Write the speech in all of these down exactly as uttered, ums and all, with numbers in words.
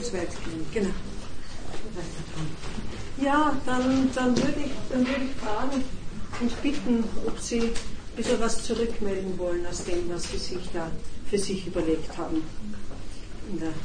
zu weit gehen. Genau. Ja, dann, dann würde ich, dann würde ich fragen und bitten, ob Sie ein bisschen was zurückmelden wollen aus dem, was Sie sich da für sich überlegt haben. In der,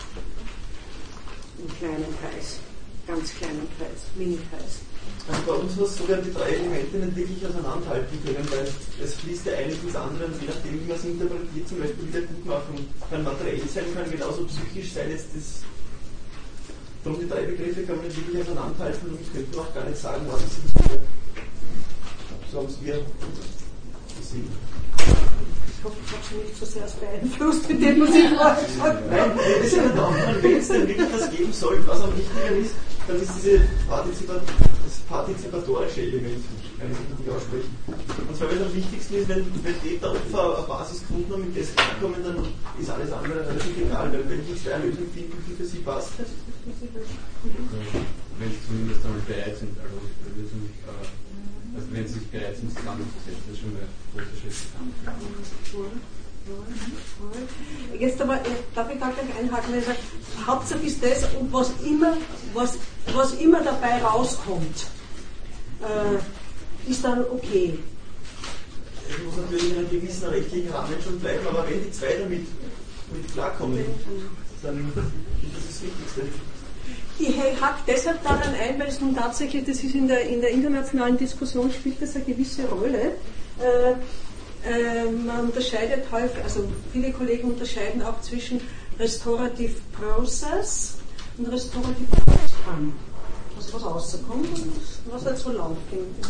im kleinen Kreis, ganz kleinen Kreis, Mini-Kreis. Also bei uns muss sogar die drei Elemente nicht wirklich auseinanderhalten können, weil es fließt ja eines ins andere und je nachdem, wie man es interpretiert, zum Beispiel Wiedergutmachung kann materiell sein, kann genauso psychisch sein, jetzt das. Darum die drei Begriffe kann man nicht wirklich auseinanderhalten und ich könnte auch gar nicht sagen, was es ist. So haben es wir gesehen. Ich hoffe, ich habe Sie nicht so sehr beeinflusst mit dem, was ich vorher gesagt habe. Nein, das ist ja nicht auch, wenn es denn wirklich das geben soll, was am wichtiger ist, dann ist diese Partizipat das partizipatorische Element, kann ich nicht aussprechen. Und zwar, wenn es am wichtigsten ist, wenn, wenn Täter, Opfer eine Basis gefunden haben, mit der sie klarkommen, dann ist alles andere relativ egal, weil wenn ich jetzt eine Lösung finde, die für sie passt. Wenn sie zumindest einmal bereit sind, also Lösung, äh, also wenn sie sich bereit sind, zusammenzusetzen, das ist schon ein großer Schritt. Jetzt aber, darf ich da gleich einhaken, wenn ich sage, Hauptsache ist das und was immer, was, was immer dabei rauskommt, äh, ist dann okay. Es muss natürlich in einem gewissen rechtlichen Rahmen schon bleiben, aber wenn die zwei damit mit klarkommen, dann ist das das Wichtigste. Ich hake deshalb daran ein, weil es nun tatsächlich, das ist in der, in der internationalen Diskussion, spielt das eine gewisse Rolle. Äh, äh, man unterscheidet häufig, also viele Kollegen unterscheiden auch zwischen Restorative Process und Restorative Outcome. Also was rauskommt und was halt so läuft.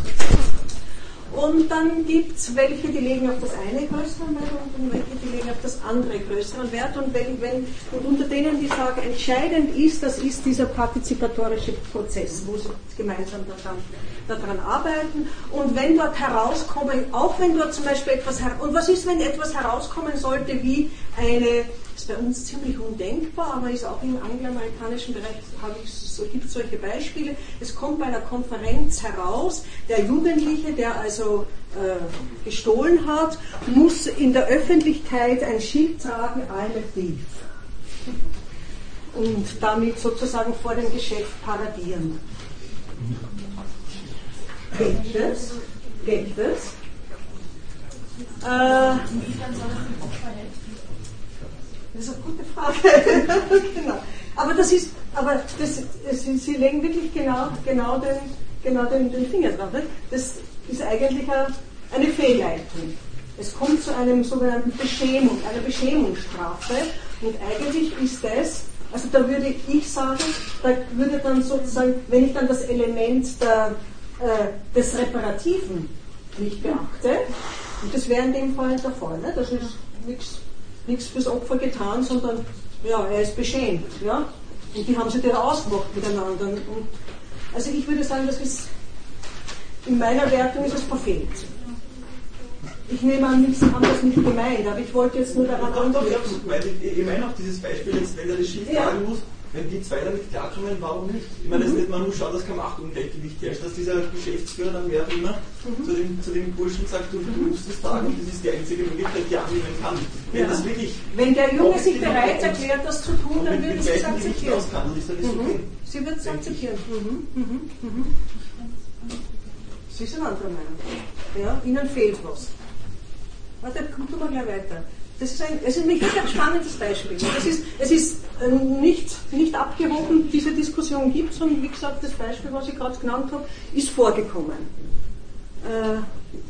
Und dann gibt es welche, die legen auf das eine größeren Wert und welche, die legen auf das andere größeren Wert. Und, wenn, wenn, und unter denen, die sagen, entscheidend ist, das ist dieser partizipatorische Prozess, wo sie gemeinsam daran, daran arbeiten. Und wenn dort herauskommen, auch wenn dort zum Beispiel etwas, und was ist, wenn etwas herauskommen sollte, wie eine, ist bei uns ziemlich undenkbar, aber ist auch im angloamerikanischen Bereich, so, gibt es solche Beispiele. Es kommt bei einer Konferenz heraus, der Jugendliche, der also äh, gestohlen hat, muss in der Öffentlichkeit ein Schild tragen, I'm a thief. Und damit sozusagen vor dem Geschäft paradieren. Geht das? Geht das? Äh, das ist eine gute Frage. Genau. Aber das ist, aber das, Sie, Sie legen wirklich genau, genau, den, genau den, den Finger drauf. Ne? Das ist eigentlich eine, eine Fehlleitung. Es kommt zu einem sogenannten Beschämung, einer Beschämungsstrafe. Und eigentlich ist das, also da würde ich sagen, da würde dann sozusagen, wenn ich dann das Element der, äh, des Reparativen nicht beachte, und das wäre in dem Fall der Fall, ne? Das ist nichts nichts fürs Opfer getan, sondern ja, er ist beschämt. Ja? Und die haben sich dann ausgemacht miteinander. Und also ich würde sagen, das ist, in meiner Wertung ist es verfehlt. Ich nehme an, nichts haben das nicht gemeint, aber ich wollte jetzt nur daran antworten. Ich, ich meine auch dieses Beispiel, jetzt, wenn er das Schild ja. tragen muss, wenn die zwei damit klarkommen, warum nicht? Ich meine, das ist nicht, man muss schauen, dass kein Machtungleichgewicht herrscht, dass dieser Geschäftsführer dann wer auch immer mhm. zu, dem, zu dem Burschen sagt, du, du musst es tragen und das ist die einzige Möglichkeit, die er annehmen kann. Wenn, ja. das wirklich wenn der Junge sich bereit erklärt, das zu tun, dann wird es akzeptieren. Ist, dann ist mhm. okay. Sie wird es akzeptieren. Mhm. Mhm. Mhm. Sie ist eine andere Meinung. Ja, Ihnen fehlt was. Warte, komm du mal gleich weiter. Das ist ein, es ist ein wirklich ein spannendes Beispiel. Das ist, es ist nicht, nicht abgehoben, diese Diskussion gibt es und wie gesagt, das Beispiel, was ich gerade genannt habe, ist vorgekommen. Äh,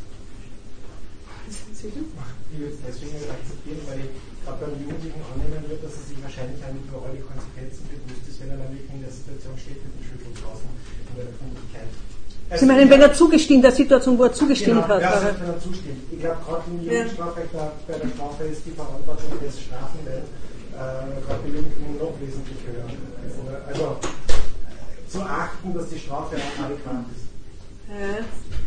ich würde es deswegen nicht akzeptieren, weil ich gerade beim Jugendlichen annehmen würde, dass er sich wahrscheinlich auch nicht über alle Konsequenzen bewusst ist, wenn er dann wirklich in der Situation steht mit dem Schild draußen in der Öffentlichkeit. Sie meinen, wenn er zugestimmt, der Situation, wo er zugestimmt genau, hat? Ja, also wenn er zustimmt. Ich glaube, gerade im Jugendstrafrecht ja. bei der Strafe ist die Verantwortung des Strafenden äh, gerade bei Jugendlichen noch wesentlich höher. Also zu achten, dass die Strafe auch adäquat ist. Ja.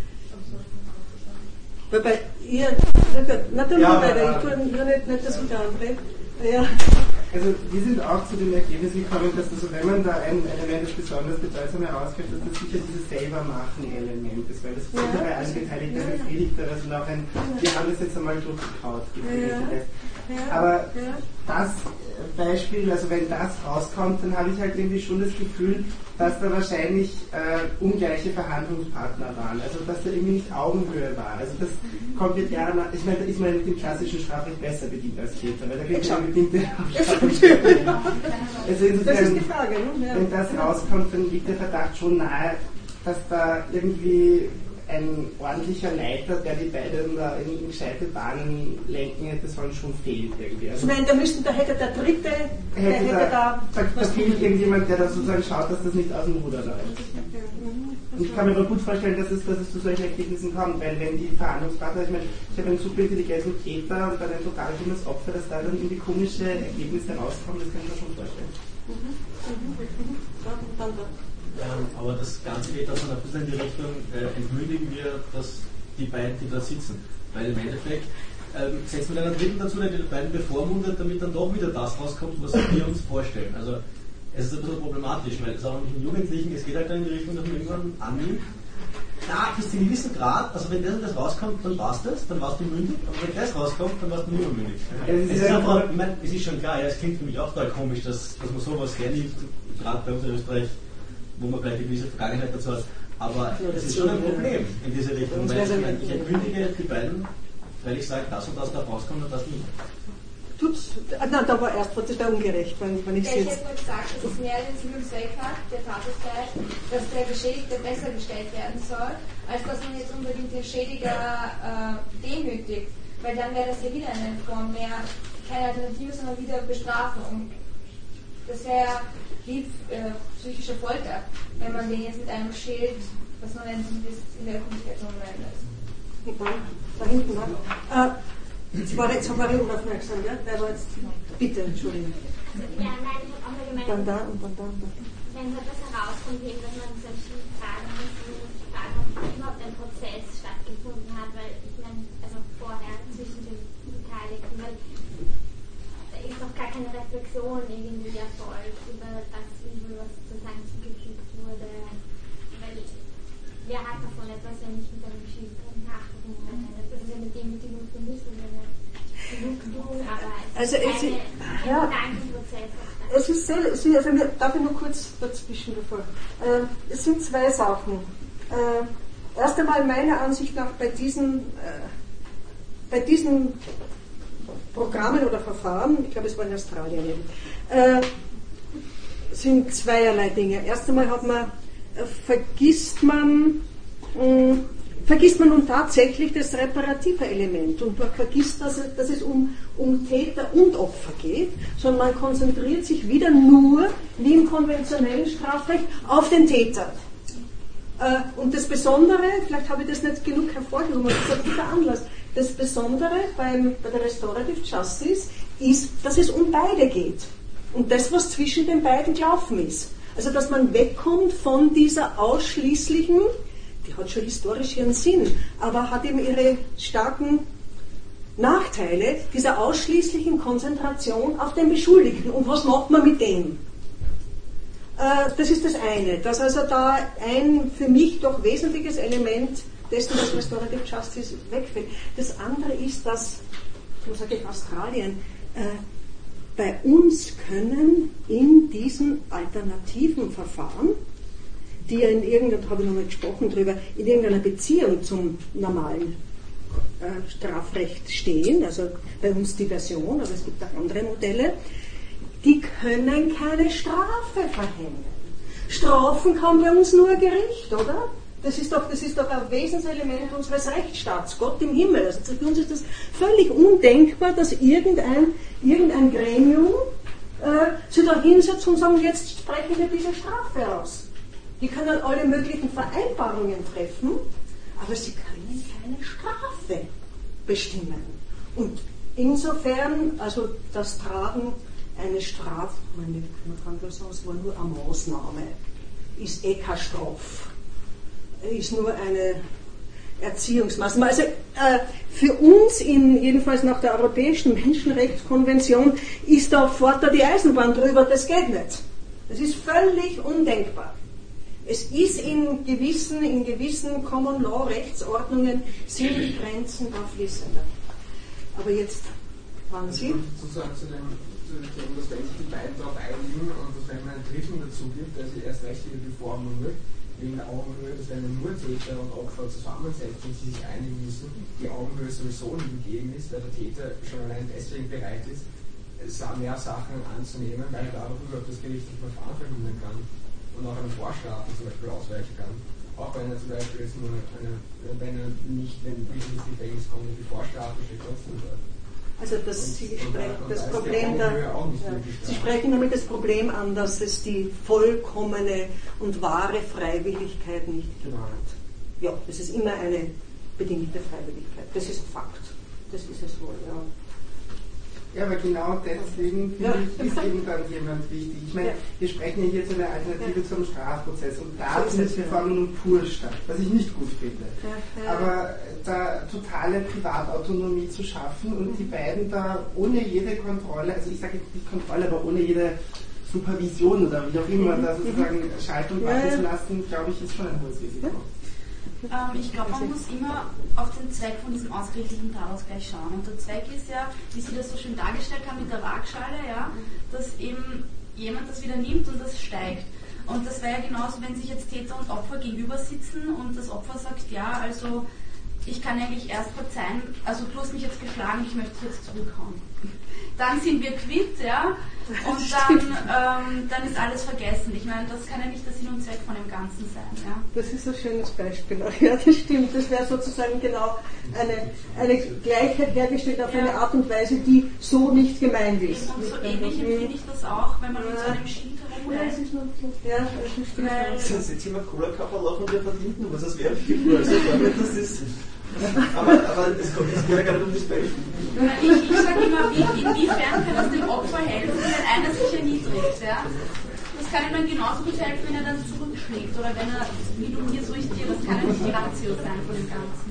Weil bei ihr, natürlich ja, bei der, ich tue nicht, nicht das wieder anreden. Ja. Also wir sind auch zu dem Ergebnis gekommen, dass das, wenn man da ein Element das besonders bedeutsam herauskommt, dass das sicher dieses Selbermachen-Element ist, weil das für ja. bei allen Beteiligten ja. befriedigt, also auch ein, wir haben das jetzt einmal durchgekaut. Ja. Ja, aber ja. das Beispiel, also wenn das rauskommt, dann habe ich halt irgendwie schon das Gefühl, dass da wahrscheinlich äh, ungleiche Verhandlungspartner waren. Also dass da irgendwie nicht Augenhöhe war. Also das kommt jetzt ja, ich meine, da ist man mit dem klassischen Strafrecht besser bedient als Täter, weil da kriegt man bedingte Haftstrafe. Also insofern, das ist die Frage, ne? Ja. Wenn das rauskommt, dann liegt der Verdacht schon nahe, dass da irgendwie ein ordentlicher Leiter, der die beiden da in, in gescheite Bahnen lenken hätte sollen, schon fehlt irgendwie. Also ich meine, da, müssten, da hätte der Dritte, der hätte, hätte da, da... da, da fehlt irgendjemand, der da sozusagen schaut, dass das nicht aus dem Ruder läuft. Und ich kann mir aber gut vorstellen, dass es, dass es zu solchen Ergebnissen kommt, weil wenn die Verhandlungspartner, ich meine, ich habe einen super intelligenten Täter und dann ein total dummes Opfer, dass da dann irgendwie komische Ergebnisse rauskommen, das kann ich mir schon vorstellen. Mhm. Mhm. Mhm. Ja, dann da. Ähm, aber das Ganze geht auch dann ein bisschen in die Richtung, äh, entmündigen wir dass die beiden, die da sitzen. Weil im Endeffekt ähm, setzen wir einen Dritten dazu, der die beiden bevormundet, damit dann doch wieder das rauskommt, was wir uns vorstellen. Also es ist ein bisschen problematisch, weil es auch nicht in Jugendlichen, es geht halt dann in die Richtung, dass man irgendwann annimmt, na Christine, wir wissen gerade, also wenn das und das rauskommt, dann war's das, dann warst du mündig, aber wenn das rauskommt, dann warst du nicht mehr mündig. Ja, es, ist einfach, ich meine, es ist schon klar, ja, es klingt für mich auch total komisch, dass, dass man sowas hernimmt, gerade bei uns in Österreich, wo man vielleicht eine gewisse Vergangenheit dazu hat. Aber es ist schon ein Problem in diese Richtung, weil ich, ich entmündige die beiden, weil ich sage, das und das darf rauskommen und das nicht. Tut's, na, da war erst total ungerecht, wenn, wenn ich ja, ich jetzt... hätte mal gesagt, dass es mehr den Zielzweck hat, der Tatsache, dass der Geschädigte besser gestellt werden soll, als dass man jetzt unbedingt den Schädiger äh, demütigt, weil dann wäre das ja wieder eine Form mehr, keine Alternative, sondern wieder Bestrafung. Das wäre wie äh, psychische Folter, wenn man den jetzt mit einem Schild, was man nennt, in der Öffentlichkeit rumrennen lässt. Da hinten, ne? Äh, jetzt war jetzt aber unaufmerksam, ja? Wer war jetzt? Bitte, Entschuldigung. Ja, nein, ich habe auch mal gemeint, dann da und dann da und da. Wenn halt das herauskommt, eben, dass man solche Fragen muss, fragen, ob überhaupt ein Prozess stattgefunden hat, weil ich meine, also vorher zwischen den Beteiligten, weil da ist noch gar keine Reflexion irgendwie erfolgt über das, wie was sozusagen zugefügt wurde, weil wer hat davon etwas, wenn ich mit einem Schild nachgucken kann? Das ist ja eine Demütigung für mich und eine Genugtuung, aber es also ist es keine, ja, ein Gedankenprozess. Es ist sehr, also darf ich nur kurz dazwischen bevor. Äh, es sind zwei Sachen. Äh, erst einmal meiner Ansicht nach bei diesen, äh, bei diesen Programmen oder Verfahren, ich glaube es war in Australien eben, äh, sind zweierlei Dinge. Erst einmal hat man, äh, vergisst man, mh, vergisst man nun tatsächlich das reparative Element und man vergisst, dass es, dass es um, um Täter und Opfer geht, sondern man konzentriert sich wieder nur, wie im konventionellen Strafrecht, auf den Täter. Äh, und das Besondere, vielleicht habe ich das nicht genug hervorgehoben, aber das ist ein guter Anlass, das Besondere beim, bei der Restorative Justice ist, dass es um beide geht. Und das, was zwischen den beiden gelaufen ist. Also, dass man wegkommt von dieser ausschließlichen, die hat schon historisch ihren Sinn, aber hat eben ihre starken Nachteile, dieser ausschließlichen Konzentration auf den Beschuldigten. Und was macht man mit dem? Äh, das ist das eine, dass also da ein für mich doch wesentliches Element dessen, dass Restorative Justice wegfällt. Das andere ist, dass, so sage ich Australien, äh, bei uns können in diesen alternativen Verfahren, die ja in irgendeiner, da habe ich nochmal gesprochen drüber, in irgendeiner Beziehung zum normalen äh, Strafrecht stehen, also bei uns die Version, aber es gibt auch andere Modelle, die können keine Strafe verhängen. Strafen kann bei uns nur Gericht, oder? Das ist doch, das ist doch ein Wesenselement unseres Rechtsstaats, Gott im Himmel. Also für uns ist das völlig undenkbar, dass irgendein, irgendein Gremium äh, sich da hinsetzt und sagt, jetzt sprechen wir diese Strafe aus. Die können alle möglichen Vereinbarungen treffen, aber sie können keine Strafe bestimmen. Und insofern, also das Tragen eines Straf, man kann das sagen, es war nur eine Maßnahme, ist eh keine Strafe, ist nur eine Erziehungsmaßnahme. Also äh, für uns, in, jedenfalls nach der Europäischen Menschenrechtskonvention, ist da fort da die Eisenbahn drüber, das geht nicht. Das ist völlig undenkbar. Es ist in gewissen, in gewissen Common Law Rechtsordnungen sind die Grenzen da fließender. Aber jetzt waren Sie? Sozusagen zu dem, zu dem Thema, dass wenn sich die beiden darauf einigen und dass wenn man einen Dritten dazu gibt, der sich erst recht wieder bevormundet, wegen der Augenhöhe, dass wenn nur Täter und Opfer zusammensetzen und sie sich einigen müssen, die Augenhöhe sowieso nie gegeben ist, weil der Täter schon allein deswegen bereit ist, mehr Sachen anzunehmen, weil er dadurch überhaupt das gerichtliche Verfahren verhindern kann und auch eine Vorstrafe zum Beispiel ausweichen kann. Auch wenn er zum Beispiel jetzt nur eine, wenn er nicht, wenn er ins Gefängnis kommt und die Vorstrafe steht trotzdem dort. Also das, und, Sie, und, sprechen und das da Problem da, ja, Sie sprechen damit das Problem an, dass es die vollkommene und wahre Freiwilligkeit nicht genau. hat. Ja, das ist immer eine bedingte Freiwilligkeit. Das ist Fakt. Das ist es wohl, ja. Ja, aber genau deswegen finde ja. ich, ist eben dann jemand wichtig. Ich meine, ja. wir sprechen ja hier zu einer Alternative ja. zum Strafprozess und da findet die Verhandlung pur statt, was ich nicht gut finde. Ja. Ja. Aber da totale Privatautonomie zu schaffen und mhm. die beiden da ohne jede Kontrolle, also ich sage jetzt nicht Kontrolle, aber ohne jede Supervision oder wie auch immer, mhm. da sozusagen schalten und warten ja. zu lassen, glaube ich, ist schon ein hohes Risiko. Ja. Ähm, ich glaube, man muss immer auf den Zweck von diesem ausgerichteten Tarausgleich schauen. Und der Zweck ist ja, wie Sie das so schön dargestellt haben mit der Waagschale, ja, dass eben jemand das wieder nimmt und das steigt. Und das wäre ja genauso, wenn sich jetzt Täter und Opfer gegenüber sitzen und das Opfer sagt, ja, also ich kann eigentlich erst verzeihen, also du hast mich jetzt geschlagen, ich möchte dich jetzt zurückhauen. Dann sind wir quitt, ja, und dann, ähm, dann ist alles vergessen. Ich meine, das kann ja nicht der Sinn und Zweck von dem Ganzen sein. Ja. Das ist ein schönes Beispiel. Ja, das stimmt. Das wäre sozusagen genau eine, eine Gleichheit hergestellt auf ja. eine Art und Weise, die so nicht gemeint ist. Und so ähnlich empfinde ich das auch, wenn man ja. mit so einem Schild herumläuft. Ja, das stimmt. Sonst jetzt immer Cola-Kapperl auf und wir verdienen was, das wäre viel cool. Also ich glaube, das ist... Aber, aber es geht ja gerade um das Beispiel. Ich, ich sage immer, wie, inwiefern kann das dem Opfer helfen, wenn einer sich erniedrigt? Ja? Das kann ihm dann genauso gut helfen, wenn er dann zurückschlägt oder wenn er, wie du mir, so ist dir, das kann ja nicht die Ratio sein von dem Ganzen.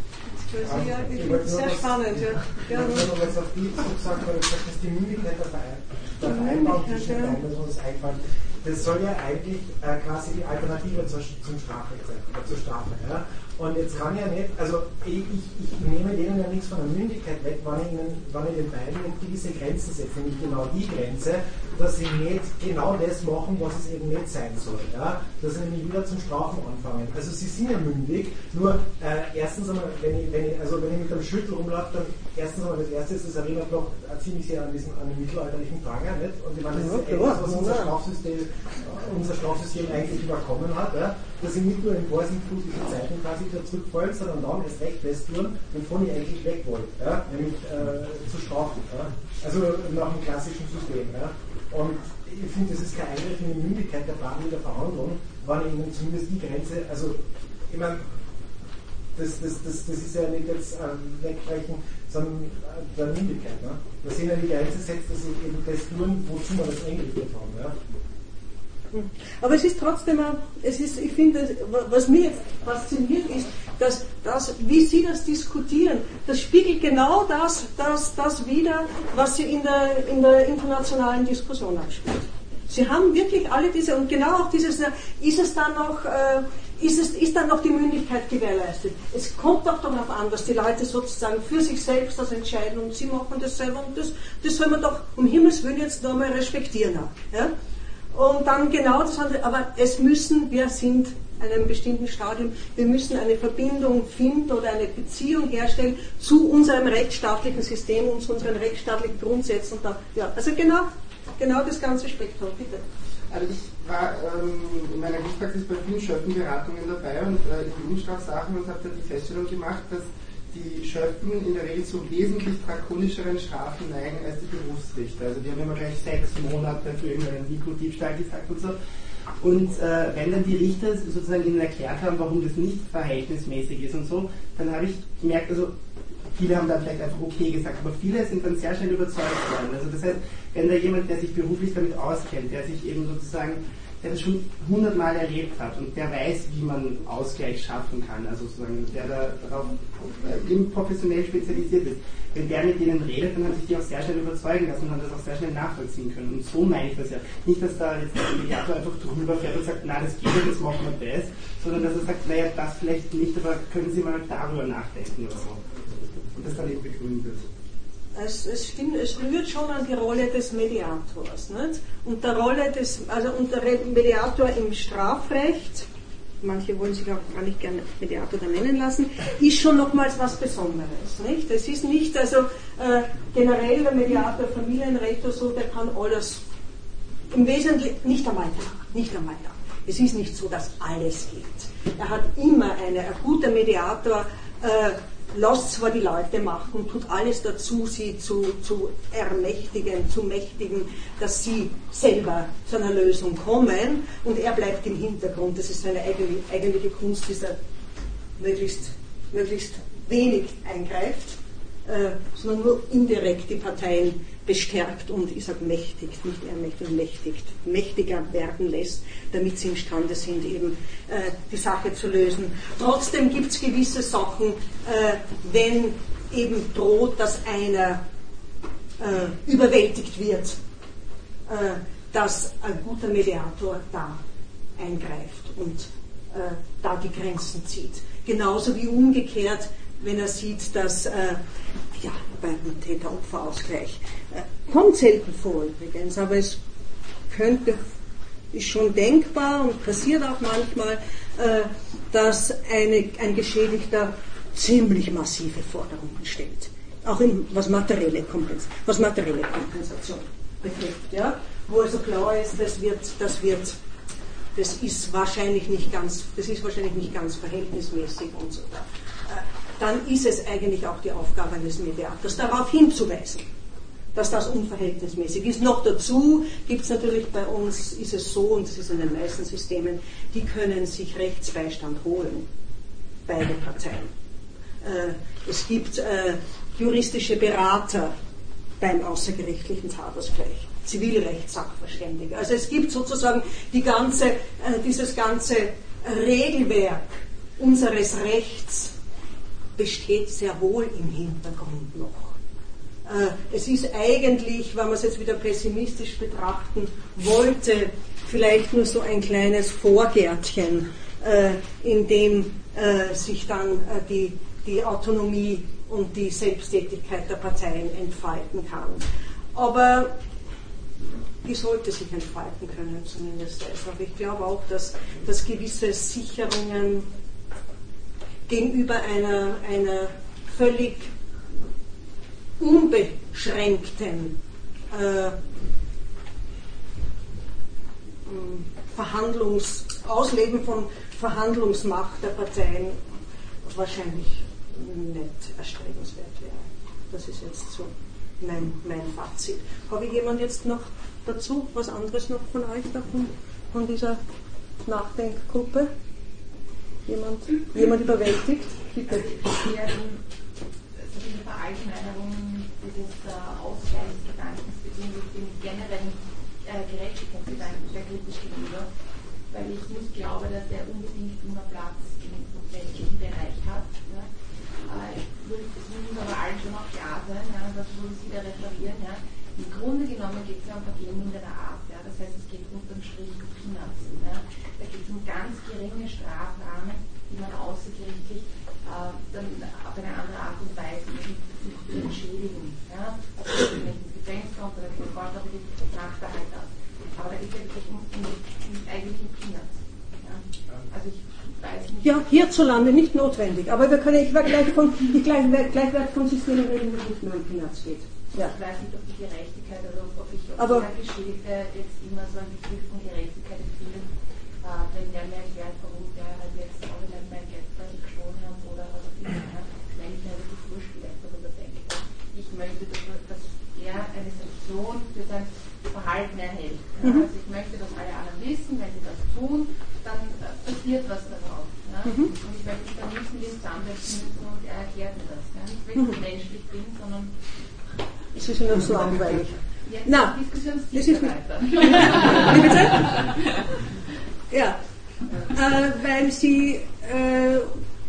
Das ist ja, ich finde es sehr spannend. Ja. Ja. Ich würde jetzt auf die zurücksagen, weil du gesagt hast, die Mündigkeit der Vereinbarung zwischen beiden, das uns einfallen. Das soll ja eigentlich äh, quasi die Alternative zur, zum Strafrecht sein, äh, zur Strafe. Ja? Und jetzt kann ja nicht, also ich, ich, ich nehme denen ja nichts von der Mündigkeit weg, wann ich, ihnen, wann ich den beiden gewisse Grenzen setze, nämlich genau die Grenze, dass sie nicht genau das machen, was es eben nicht sein soll. Ja? Dass sie nämlich wieder zum Strafen anfangen. Also sie sind ja mündig, nur äh, erstens einmal, wenn ich, wenn ich, also wenn ich mit einem Schild rumlaufe, dann erstens einmal das erste ist, das erinnert noch ziemlich sehr an diesen an den mittelalterlichen Pranger, nicht? Und ich meine, das ist ja etwas, was unser Strafsystem, unser Strafsystem eigentlich überkommen hat, ja? Dass ich nicht nur in vorsintflutlichen Zeiten quasi wieder zurückfallen, sondern dann erst recht fest tun, wovon ich eigentlich weg wollte, ja? Nämlich äh, zu strafen. Ja? Also nach dem klassischen System. Ja? Und ich finde, das ist kein Eingriff in die Mündigkeit der Fragen der Verhandlung, wann ich ihnen zumindest die Grenze, also ich meine, das, das, das, das ist ja nicht jetzt ähm, Wegbrechen, sondern äh, der Mündigkeit. Ne? Da sind ja die Grenze setzt, dass sie eben das tun, wozu wir das eingerichtet haben. Ja? Aber es ist trotzdem, es ist, ich finde, was mich jetzt fasziniert ist, dass das, wie Sie das diskutieren, das spiegelt genau das, das, das wider, was Sie in der, in der internationalen Diskussion abspielt. Sie haben wirklich alle diese, und genau auch dieses, ist es dann noch, äh, ist, es, ist dann noch die Mündigkeit gewährleistet. Es kommt doch darauf an, dass die Leute sozusagen für sich selbst das entscheiden und sie machen das selber und das, das soll man doch um Himmels Willen jetzt nochmal respektieren. Ja? Und dann genau das andere, aber es müssen, wir sind in einem bestimmten Stadium, wir müssen eine Verbindung finden oder eine Beziehung herstellen zu unserem rechtsstaatlichen System und zu unseren rechtsstaatlichen Grundsätzen. Und dann, ja, also genau, genau das ganze Spektrum, bitte. Also ich war ähm, in meiner Rechtspraxis bei vielen Schöffenberatungen dabei und äh, in Jugendstrafsachen und habe da die Feststellung gemacht, dass die Schöffen in der Regel zu wesentlich drakonischeren Strafen neigen als die Berufsrichter. Also die haben immer gleich sechs Monate für irgendeinen Mikrodiebstahl gesagt und so. Und äh, wenn dann die Richter sozusagen ihnen erklärt haben, warum das nicht verhältnismäßig ist und so, dann habe ich gemerkt, also viele haben dann vielleicht einfach okay gesagt, aber viele sind dann sehr schnell überzeugt worden. Also das heißt, wenn da jemand, der sich beruflich damit auskennt, der sich eben sozusagen, der das schon hundertmal erlebt hat und der weiß, wie man Ausgleich schaffen kann, also sozusagen, der da darauf äh, professionell spezialisiert ist, wenn der mit denen redet, dann haben sich die auch sehr schnell überzeugen lassen und haben das auch sehr schnell nachvollziehen können. Und so meine ich das ja. Nicht, dass da jetzt der Mediator einfach drüber fährt und sagt, na, das geht nicht, jetzt machen wir das, sondern dass er sagt, naja, das vielleicht nicht, aber können Sie mal darüber nachdenken oder so. Und das dann eben begründet. Es, es, stimmt, es rührt schon an die Rolle des Mediators. Nicht? Und der Rolle des, also und der Mediator im Strafrecht, manche wollen sich auch gar nicht gerne Mediator da nennen lassen, ist schon nochmals was Besonderes. Nicht? Es ist nicht, also äh, generell der Mediator, Familienrecht oder so, der kann alles im Wesentlichen, nicht einmal da, nicht einmal da. Es ist nicht so, dass alles geht. Er hat immer eine, ein guter Mediator, äh, lässt zwar die Leute machen und tut alles dazu, sie zu, zu ermächtigen, zu mächtigen, dass sie selber zu einer Lösung kommen, und er bleibt im Hintergrund. Das ist seine eigentliche, eigentliche Kunst, dass er möglichst, möglichst wenig eingreift, äh, sondern nur indirekt die Parteien bestärkt und, ich sage, mächtigt, nicht ermächtigt, mächtigt, mächtiger werden lässt, damit sie imstande sind, eben äh, die Sache zu lösen. Trotzdem gibt es gewisse Sachen, äh, wenn eben droht, dass einer äh, überwältigt wird, äh, dass ein guter Mediator da eingreift und äh, da die Grenzen zieht. Genauso wie umgekehrt, wenn er sieht, dass äh, ja, beim Täter-Opfer-Ausgleich äh, kommt selten vor übrigens, aber es könnte, ist schon denkbar und passiert auch manchmal, äh, dass eine, ein Geschädigter ziemlich massive Forderungen stellt, auch in, was, materielle Kompens- was materielle Kompensation betrifft, ja? Wo also klar ist, das wird, das wird, das ist wahrscheinlich nicht ganz, das ist wahrscheinlich nicht ganz verhältnismäßig und so weiter. Dann ist es eigentlich auch die Aufgabe eines Mediators, darauf hinzuweisen, dass das unverhältnismäßig ist. Noch dazu gibt es natürlich bei uns, ist es so, und das ist in den meisten Systemen, die können sich Rechtsbeistand holen, beide Parteien. Äh, es gibt äh, juristische Berater beim außergerichtlichen Tatausgleich, Zivilrechtssachverständige. Also es gibt sozusagen die ganze, äh, dieses ganze Regelwerk unseres Rechts besteht sehr wohl im Hintergrund noch. Äh, es ist eigentlich, wenn man es jetzt wieder pessimistisch betrachten wollte, vielleicht nur so ein kleines Vorgärtchen, äh, in dem äh, sich dann äh, die, die Autonomie und die Selbsttätigkeit der Parteien entfalten kann. Aber die sollte sich entfalten können, zumindest. Also ich glaube auch, dass, dass gewisse Sicherungen gegenüber einer, einer völlig unbeschränkten äh, Verhandlungs, Ausleben von Verhandlungsmacht der Parteien wahrscheinlich nicht erstrebenswert wäre. Das ist jetzt so mein, mein Fazit. Habe ich jemand jetzt noch dazu, was anderes noch von euch davon, von dieser Nachdenkgruppe? Jemand, jemand überwältigt? Bitte. Ja, also diese Verallgemeinerung dieses äh, Ausgleichsgedankens bzw. dem generellen äh, Gerechtigkeitsgedanken sehr kritisch gegenüber, weil ich nicht glaube, dass er unbedingt immer Platz im rechtlichen Bereich hat. Ja. Äh, es muss uns aber allen schon auch klar sein, ja, das wo Sie da referieren. Ja. Im Grunde genommen geht es ja um Vergehen minderer Art. Ja. Das heißt, es geht unterm Strich um Peanuts. Ja. Da geht es um ganz geringe Strafrahmen, die man außergerichtlich äh, dann auf eine andere Art und Weise zu entschädigen. Ja? Also wenn ich ins Gefängnis kommt oder kein Wort, aber die macht er halt das. Aber da geht es ja wirklich um, um, um eigentlich um Peanuts. Ja? Also ich weiß nicht. Ja, hierzulande nicht notwendig, aber wir können, ich werde gleich von die Gleichwert von Systemen reden, wo es nicht nur um Peanuts geht. Ja. Ich weiß nicht, ob die Gerechtigkeit oder ob ich ob aber der Geschädigte jetzt immer so ein Gefühl von Gerechtigkeit empfindet, äh, wenn der mir erklärt, warum der halt jetzt auch wieder mein Geld gestohlen hat oder was auch immer. Ja. Wenn ich mir wirklich wurscht vielleicht darüber denke. Ich möchte, dass, dass er eine Sanktion für sein Verhalten erhält. Ja. Mhm. Also ich möchte, dass alle anderen wissen, wenn sie das tun, dann äh, passiert was darauf. Ja. Mhm. Und ich möchte dann nicht mit ihm zusammensetzen müssen und er erklärt mir das. Ja. Nicht, wenn ich mhm. menschlich bin, sondern es ist ja noch so langweilig. Jetzt Na, das ist nicht. Wie bitte? Ja, äh, weil sie äh,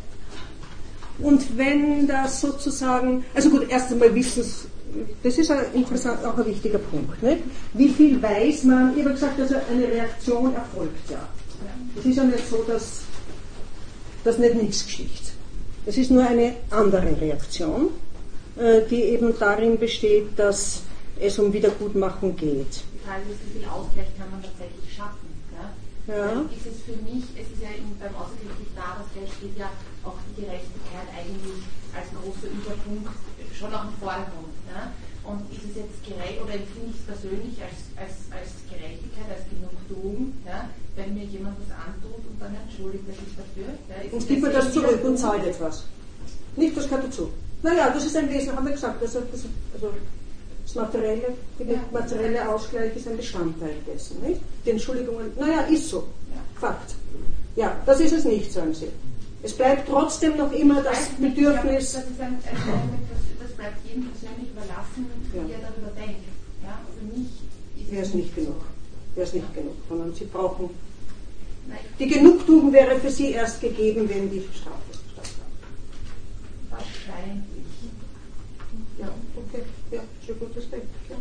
und wenn das sozusagen, also gut, erst einmal wissen es, das ist ein interessant, auch ein wichtiger Punkt, nicht? Wie viel weiß man? Ich habe gesagt, also eine Reaktion erfolgt ja. Es ist ja nicht so, dass das nicht nichts geschieht. Es ist nur eine andere Reaktion. die eben darin besteht, dass es um Wiedergutmachung geht. Die Frage ist, wie viel Ausgleich kann man tatsächlich schaffen? Ja? Ja. Ist es für mich, es ist ja in, beim ausgleichlichen Tatausgleich steht ja auch die Gerechtigkeit eigentlich als großer Überpunkt schon auch im Vordergrund. Ja? Und ist es jetzt gerecht, oder empfinde ich es persönlich als, als, als Gerechtigkeit, als Genugtuung, ja? Wenn mir jemand was antut und dann entschuldigt er sich dafür? Ja? Und gibt mir das zurück und zahlt etwas. Nicht, das gehört dazu. Naja, das ist ein Wesen, haben wir gesagt. Das, das, also das materielle, der materielle Ausgleich ist ein Bestandteil dessen. Nicht? Die Entschuldigungen, naja, ist so. Fakt. Ja, das ist es nicht, sagen Sie. Es bleibt trotzdem noch immer das Bedürfnis. Das, ist ein, ein, das bleibt jedem persönlich überlassen, wie ja. er darüber denkt. Ja? Für mich ist Wäre es nicht genug. Wäre es nicht genug. Sondern Sie brauchen. Nein. Die Genugtuung wäre für Sie erst gegeben, wenn die Strafe stattfand. Wahrscheinlich. Ja, okay. Ja, schon gutes Recht. Ja.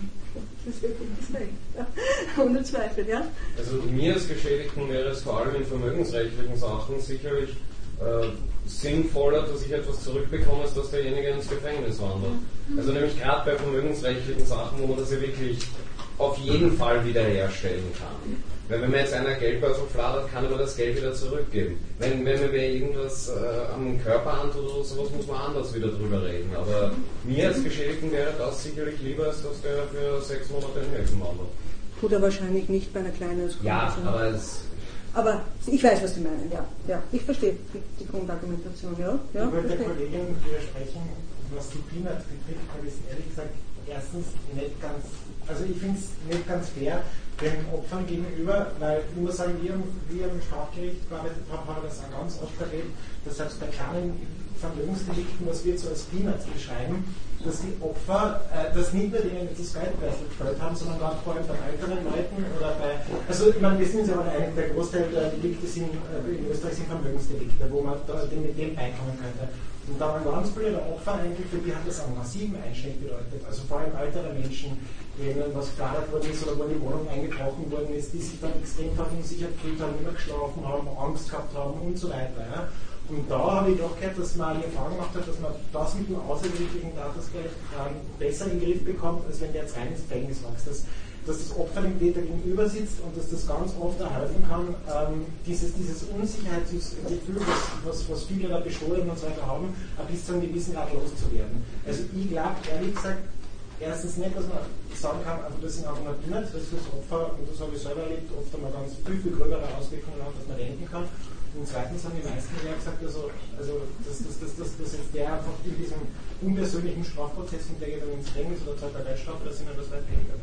Das ist wirklich gutes Recht. Ja. Ohne Zweifel, ja. Also mir als Geschädigten wäre es vor allem in vermögensrechtlichen Sachen sicherlich äh, sinnvoller, dass ich etwas zurückbekomme, als dass derjenige ins Gefängnis wandert. Also nämlich gerade bei vermögensrechtlichen Sachen, wo man das ja wirklich auf jeden Fall wiederherstellen kann. Weil wenn mir jetzt einer Geldbörsel fladert, kann er mir das Geld wieder zurückgeben. Wenn, wenn mir wer irgendwas äh, am Körper antut oder sowas, muss man anders wieder drüber reden. Aber mir als Geschädigten wäre das sicherlich lieber, als dass der für sechs Monate in Häfen wandert. Tut er wahrscheinlich nicht bei einer kleinen Summe. Ja, aber es... Aber ich weiß, was Sie meinen, ja. ja. Ich verstehe die, die Grundargumentation, ja. ja ich wollte der verstehe. Kollegin widersprechen, was die Peanuts betrifft, habe ich es ehrlich gesagt erstens nicht ganz, also ich finde es nicht ganz fair den Opfern gegenüber, weil ich muss sagen, wir, wir im Strafgericht gearbeitet haben, haben das auch ganz oft erlebt, dass selbst bei kleinen Vermögensdelikten, was wir so als Peanuts beschreiben, dass die Opfer, äh, das nicht nur denen das Geldbörsel gestellt haben, sondern auch vor allem bei älteren Leuten oder bei, also ich meine, wir sind uns aber einig, der Großteil der Delikte sind, äh, in Österreich sind Vermögensdelikte, wo man da, mit dem beikommen könnte. Und da waren ganz viele der Opfer eigentlich, für die hat das einen massiven Einschnitt bedeutet. Also vor allem ältere Menschen, denen was gefordert worden ist oder wo die Wohnung eingebrochen worden ist, die sich dann extrem verunsichert gefühlt haben, nicht mehr geschlafen haben, Angst gehabt haben und so weiter. Ja. Und da habe ich doch gehört, dass man die Erfahrung gemacht hat, dass man das mit dem außergerichtlichen Tatausgleich ähm, besser in den Griff bekommt, als wenn der jetzt rein ins Gefängnis wächst. Dass, dass das Opfer dem Täter gegenüber sitzt und dass das ganz oft erhalten kann, ähm, dieses, dieses Unsicherheitsgefühl, was, was, was viele da bestohlen und so weiter haben, bis zu einem gewissen Grad loszuwerden. Also ich glaube, ehrlich gesagt, erstens nicht, dass man sagen kann, also das sind einfach nur Peanuts, das ist das Opfer, und das habe ich selber erlebt, oft einmal ganz viel, viel gröbere Auswirkungen hat, dass man denken kann. Und zweitens haben die meisten ja gesagt, also, also dass, dass, dass, dass, dass jetzt der einfach in diesem unpersönlichen Strafprozess und der geht dann ins Gefängnis oder zahlt der Geldstrafe, das sind ja das weit weniger.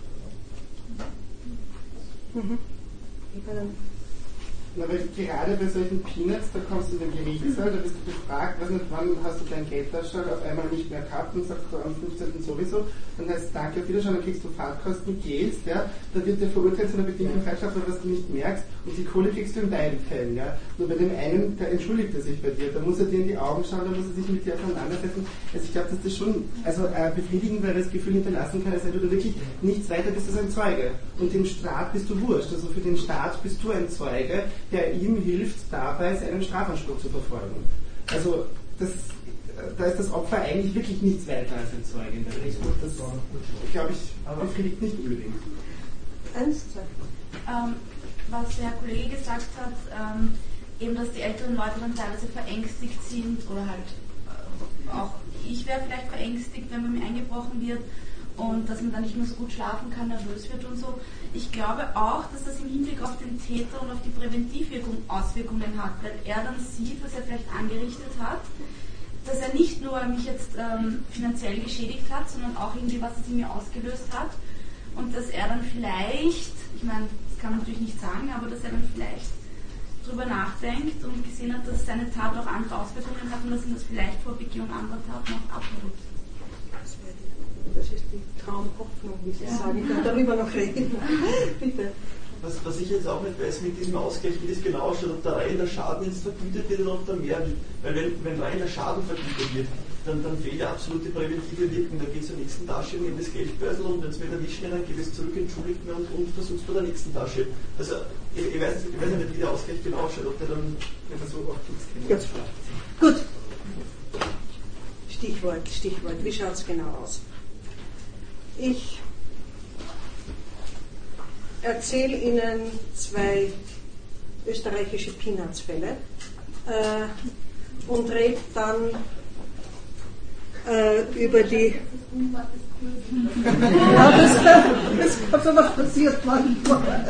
Mhm. Na, weil gerade bei solchen Peanuts, da kommst du in den Gerichtssaal, da bist du gefragt, weiß nicht, wann hast du dein Geldtaschel auf einmal nicht mehr gehabt und sagst du am fünfzehnten sowieso, dann heißt es danke, auf Wiederschauen, dann kriegst du Fahrtkosten, gehst, ja, dann wird der verurteilt zu einer bedingten Freiheitsstrafe, was du nicht merkst, und die Kohle kriegst du in beiden Fällen, ja. Nur bei dem einen, da entschuldigt er sich bei dir, da muss er dir in die Augen schauen, da muss er sich mit dir auseinandersetzen. Also ich glaube, dass das schon also äh, befriedigend, weil das Gefühl hinterlassen kann, als wenn du da wirklich nichts weiter bist als ein Zeuge. Und dem Staat bist du wurscht, also für den Staat bist du ein Zeuge, der ihm hilft dabei, seinen Strafanspruch zu verfolgen. Also das, da ist das Opfer eigentlich wirklich nichts weiter als ein Zeuge in der Richtung. Das, glaube ich, befriedigt nicht unbedingt. Eins, zwei. Ähm, was der Kollege gesagt hat, ähm, eben, dass die älteren Leute dann teilweise verängstigt sind oder halt äh, auch ich wäre vielleicht verängstigt, wenn bei mir eingebrochen wird und dass man dann nicht mehr so gut schlafen kann, nervös wird und so. Ich glaube auch, dass das im Hinblick auf den Täter und auf die Präventivwirkung Auswirkungen hat, weil er dann sieht, was er vielleicht angerichtet hat, dass er nicht nur mich jetzt ähm, finanziell geschädigt hat, sondern auch irgendwie, was es in mir ausgelöst hat und dass er dann vielleicht, ich meine, das kann man natürlich nicht sagen, aber dass er dann vielleicht drüber nachdenkt und gesehen hat, dass seine Tat auch andere Auswirkungen hat und dass ihn das vielleicht vor Begehung anderer Taten auch abhält. Das ist die Traumhoffnung, wie Sie ja. sagen. Ich kann darüber noch reden. Bitte. Was, was ich jetzt auch nicht weiß mit diesem Ausgleich, wie das genau ausschaut, ob der reine Schaden jetzt vergütet wird oder ob der mehr wird. Weil wenn, wenn reiner Schaden vergütet wird, dann, dann fehlt ja absolute präventive Wirkung. Da geht es zur nächsten Tasche, nimmt das Geldbörsel und wenn es mir erwischen, dann geht es zurück, entschuldigt mir und, und versucht es bei der nächsten Tasche. Also ich, ich, weiß, ich weiß nicht, wie der Ausgleich genau ausschaut, ob der dann, wenn man so auch ja. Gut. Stich. Stichwort, Stichwort. Wie schaut es genau aus? Ich erzähle Ihnen zwei österreichische Peanuts-Fälle äh, und rede dann äh, über die. Ja, das, das kann so was passiert manchmal.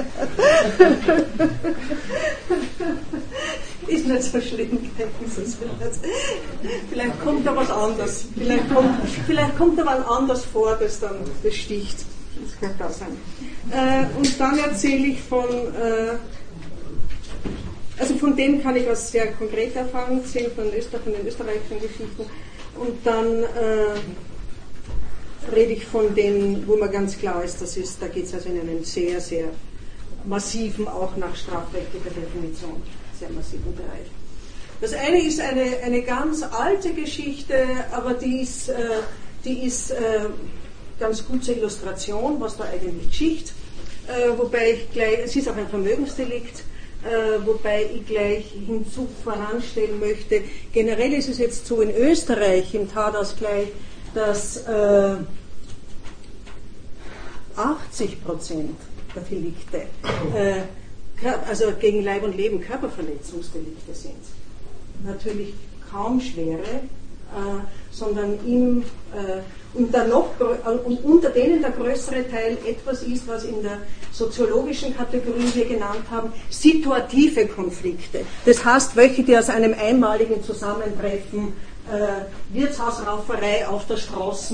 Ist nicht so schlimm, vielleicht kommt da was anderes. Vielleicht kommt, vielleicht kommt da was anderes vor, das dann das sticht. Das kann da sein. Äh, und dann erzähle ich von, äh, also von dem kann ich aus sehr konkreter Erfahrung erzählen, von, Öster, von den österreichischen Geschichten. Und dann äh, rede ich von denen, wo mir ganz klar ist, das ist, da geht es also in einen sehr, sehr massiven, auch nach strafrechtlicher Definition, sehr massiven Bereich. Das eine ist eine, eine ganz alte Geschichte, aber die ist, äh, die ist äh, ganz gut zur Illustration, was da eigentlich geschieht, äh, wobei ich gleich, es ist auch ein Vermögensdelikt, äh, wobei ich gleich hinzu voranstellen möchte, generell ist es jetzt so in Österreich im Tatausgleich, dass äh, achtzig Prozent der Delikte, äh, also gegen Leib und Leben Körperverletzungsdelikte sind. Natürlich kaum schwere, äh, sondern im, äh, und dann noch, und unter denen der größere Teil etwas ist, was in der soziologischen Kategorie wir genannt haben, situative Konflikte. Das heißt, welche, die aus einem einmaligen Zusammentreffen, äh, Wirtshausrauferei auf der Straße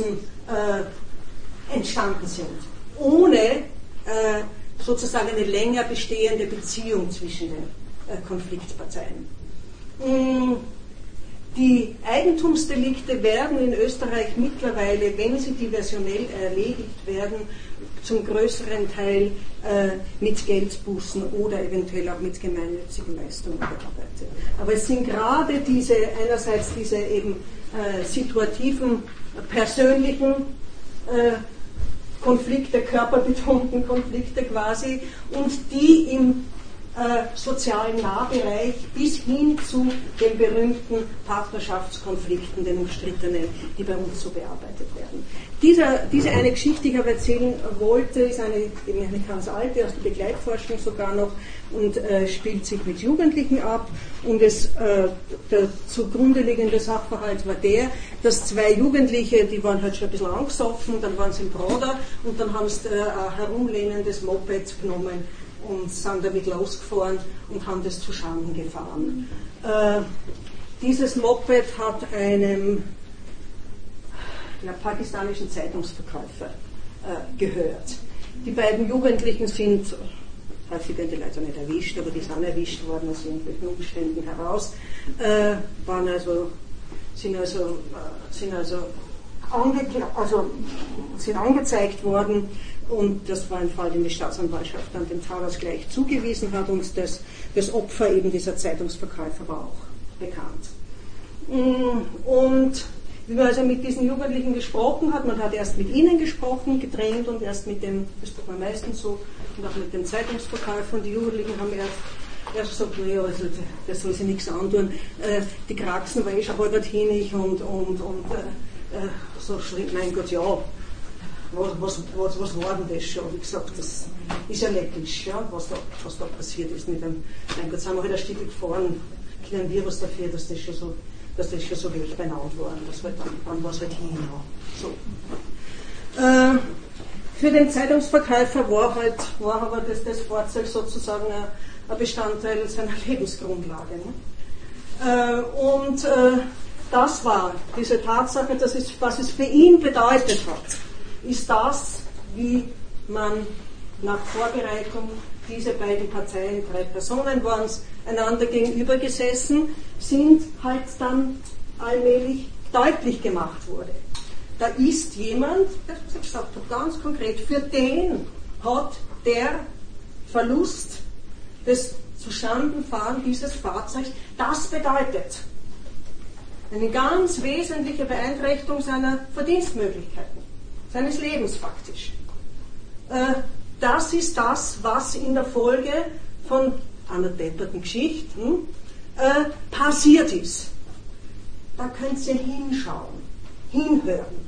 äh, entstanden sind, ohne äh, sozusagen eine länger bestehende Beziehung zwischen den äh, Konfliktparteien. Mm, die Eigentumsdelikte werden in Österreich mittlerweile, wenn sie diversionell erledigt werden, zum größeren Teil äh, mit Geldbußen oder eventuell auch mit gemeinnützigen Leistungen bearbeitet. Aber es sind gerade diese, einerseits diese eben äh, situativen, persönlichen äh, Konflikte, körperbetonten Konflikte quasi, und die im äh, sozialen Nahbereich bis hin zu den berühmten Partnerschaftskonflikten, den umstrittenen, die bei uns so bearbeitet werden. Dieser, diese eine Geschichte, die ich aber erzählen wollte, ist eine, eine ganz alte, aus der Begleitforschung sogar noch, und äh, spielt sich mit Jugendlichen ab. Und es, äh, der zugrunde liegende Sachverhalt war der, dass zwei Jugendliche, die waren halt schon ein bisschen angesoffen, dann waren sie im Broder und dann haben sie äh, ein herumlehnendes Moped genommen und sind damit losgefahren und haben das zu Schanden gefahren. Äh, dieses Moped hat einem ja, pakistanischen Zeitungsverkäufer äh, gehört. Die beiden Jugendlichen sind, häufig werden die Leute nicht erwischt, aber die sind erwischt worden aus irgendwelchen Umständen heraus, äh, waren also, sind also, äh, sind also, ange, also sind angezeigt worden, und das war ein Fall, den die Staatsanwaltschaft dann dem Tatausgleich zugewiesen hat, und das, das Opfer eben dieser Zeitungsverkäufer war auch bekannt. Und wie man also mit diesen Jugendlichen gesprochen hat, man hat erst mit ihnen gesprochen, getrennt, und erst mit dem, das tut man meistens so, und auch mit dem Zeitungsverkäufer, und die Jugendlichen haben erst, erst gesagt, naja, also das soll sich nichts antun, äh, die Kraxen war eh schon halb hinig, und, und, und äh, so schlimm, mein Gott, ja, was, was, was, was war denn das schon? Wie gesagt, das ist ja läppisch, ja, was, da, was da passiert ist mit dem, mein Gott, sind wir halt ein Stück gefahren, kennen wir was dafür, dass das schon so, dass das schon so wegbeinaut war. Das halt dann, dann war es halt hin. So. Äh, für den Zeitungsverkäufer war halt, war aber das, das Fahrzeug sozusagen ein, ein Bestandteil seiner Lebensgrundlage. Ne? Äh, und äh, das war diese Tatsache, dass es, was es für ihn bedeutet hat, ist das, wie man nach Vorbereitung, diese beiden Parteien, drei Personen waren es, einander gegenüber gesessen, sind, halt dann allmählich deutlich gemacht wurde. Da ist jemand, ich gesagt habe, ganz konkret, für den hat der Verlust des Zustandenfahren dieses Fahrzeugs, das bedeutet eine ganz wesentliche Beeinträchtigung seiner Verdienstmöglichkeiten, seines Lebens faktisch. Das ist das, was in der Folge von einer depperten Geschichte äh, passiert ist. Da könnt ihr hinschauen. hinhören.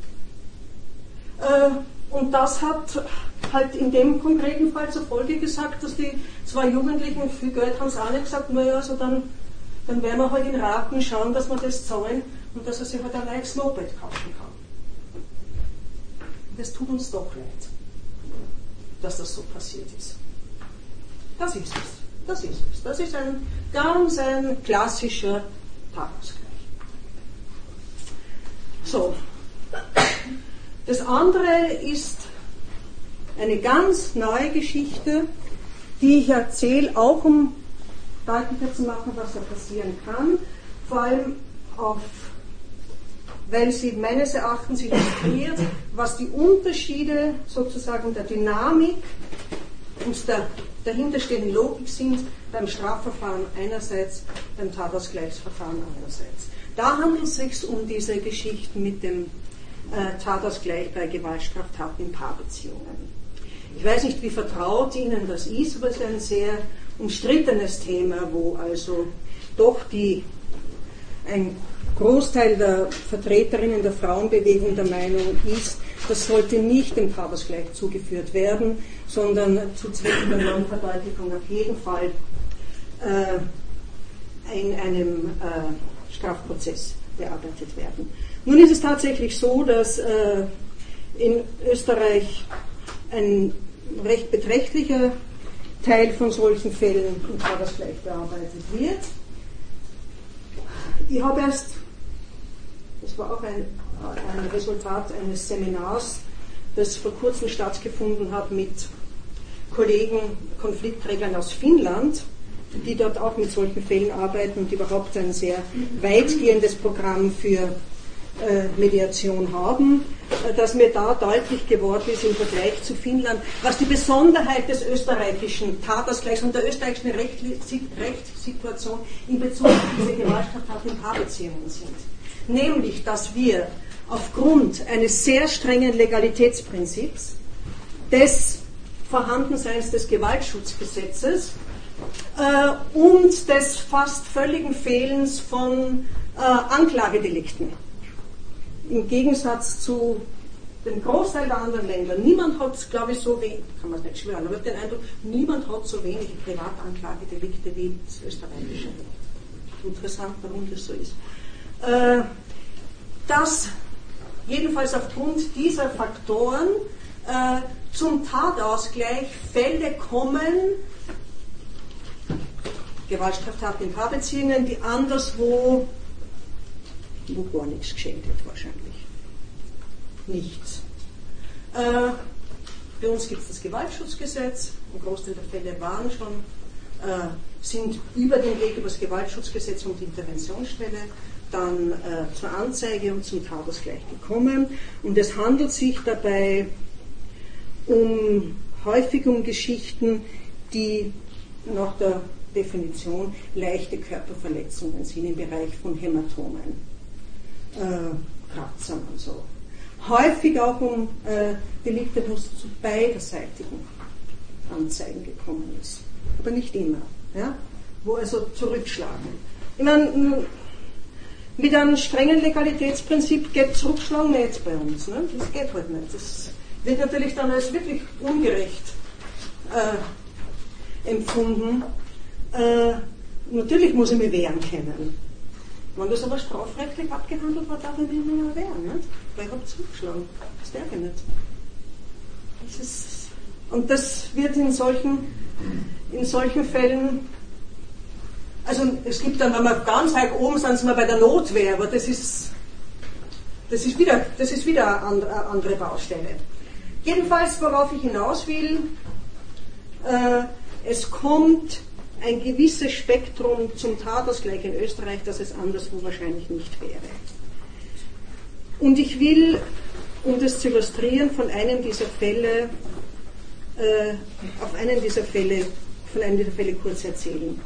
Äh, und das hat halt in dem konkreten Fall zur Folge gesagt, dass die zwei Jugendlichen viel Geld haben sie auch nicht gesagt, naja, also dann, dann werden wir halt in Raten schauen, dass wir das zahlen und dass er sich halt ein neues Moped kaufen kann. Das tut uns doch leid, dass das so passiert ist. Das ist es. Das ist es. Das ist ein ganz ein klassischer Tagausgleich. So. Das andere ist eine ganz neue Geschichte, die ich erzähle, auch um deutlicher zu machen, was da passieren kann, vor allem auf, weil sie meines Erachtens illustriert, was die Unterschiede sozusagen der Dynamik und der dahinterstehenden Logik sind beim Strafverfahren einerseits, beim Tatausgleichsverfahren andererseits. Da handelt es sich um diese Geschichten mit dem äh, Tatausgleich bei Gewaltstraftaten in Paarbeziehungen. Ich weiß nicht, wie vertraut Ihnen das ist, aber es ist ein sehr umstrittenes Thema, wo also doch die, ein Großteil der Vertreterinnen der Frauenbewegung der Meinung ist, das sollte nicht dem Tatausgleich zugeführt werden, sondern zu Zwecken der Normverdeutlichung auf jeden Fall äh, in einem äh, Strafprozess bearbeitet werden. Nun ist es tatsächlich so, dass äh, in Österreich ein recht beträchtlicher Teil von solchen Fällen im Tatausgleich bearbeitet wird. Ich habe erst, das war auch ein, ein Resultat eines Seminars, das vor kurzem stattgefunden hat mit Kollegen, Konfliktträgern aus Finnland, die dort auch mit solchen Fällen arbeiten und überhaupt ein sehr weitgehendes Programm für äh, Mediation haben, äh, dass mir da deutlich geworden ist im Vergleich zu Finnland, was die Besonderheit des österreichischen Tatausgleichs und der österreichischen Rechtssituation in Bezug auf diese Gewaltstraftaten in Paarbeziehungen sind. Nämlich, dass wir aufgrund eines sehr strengen Legalitätsprinzips des Vorhandenseins des Gewaltschutzgesetzes äh, und des fast völligen Fehlens von äh, Anklagedelikten, im Gegensatz zu dem Großteil der anderen Länder, niemand hat, glaube ich, so wenig, kann man es nicht schwören, aber ich habe den Eindruck, niemand hat so wenige Privatanklagedelikte wie das österreichische Recht. Interessant, warum das so ist. Äh, dass jedenfalls aufgrund dieser Faktoren äh, zum Tatausgleich Fälle kommen, Gewaltstraftaten in Paarbeziehungen, die anderswo wo gar nichts geschehen wird wahrscheinlich. Nichts. Äh, bei uns gibt es das Gewaltschutzgesetz, ein Großteil der Fälle waren schon, äh, sind über den Weg über das Gewaltschutzgesetz und die Interventionsstelle dann äh, zur Anzeige und zum Tatausgleich gekommen. Und es handelt sich dabei um häufig um Geschichten, die nach der Definition leichte Körperverletzungen sind im Bereich von Hämatomen. Äh, Kratzern und so. Häufig auch um äh, Delikte, wo es zu beiderseitigen Anzeigen gekommen ist. Aber nicht immer. Ja? Wo also zurückschlagen. Ich meine, mit einem strengen Legalitätsprinzip geht zurückschlagen nicht bei uns. Ne? Das geht halt nicht. Das wird natürlich dann als wirklich ungerecht äh, empfunden. Äh, natürlich muss ich mich wehren können. Wenn das aber strafrechtlich abgehandelt war, darf ich mich nicht mehr wehren, nicht? Weil ich habe zurückgeschlagen. Das darf ich nicht. Das ist, und das wird in solchen, in solchen Fällen, also es gibt dann, wenn wir ganz weit oben sind, sind wir bei der Notwehr, aber das ist, das ist wieder, das ist wieder eine andere Baustelle. Jedenfalls, worauf ich hinaus will, äh, es kommt ein gewisses Spektrum zum Tatausgleich in Österreich, das es anderswo wahrscheinlich nicht wäre. Und ich will, um das zu illustrieren, von einem dieser Fälle, äh, auf einen dieser Fälle, von einem dieser Fälle kurz erzählen.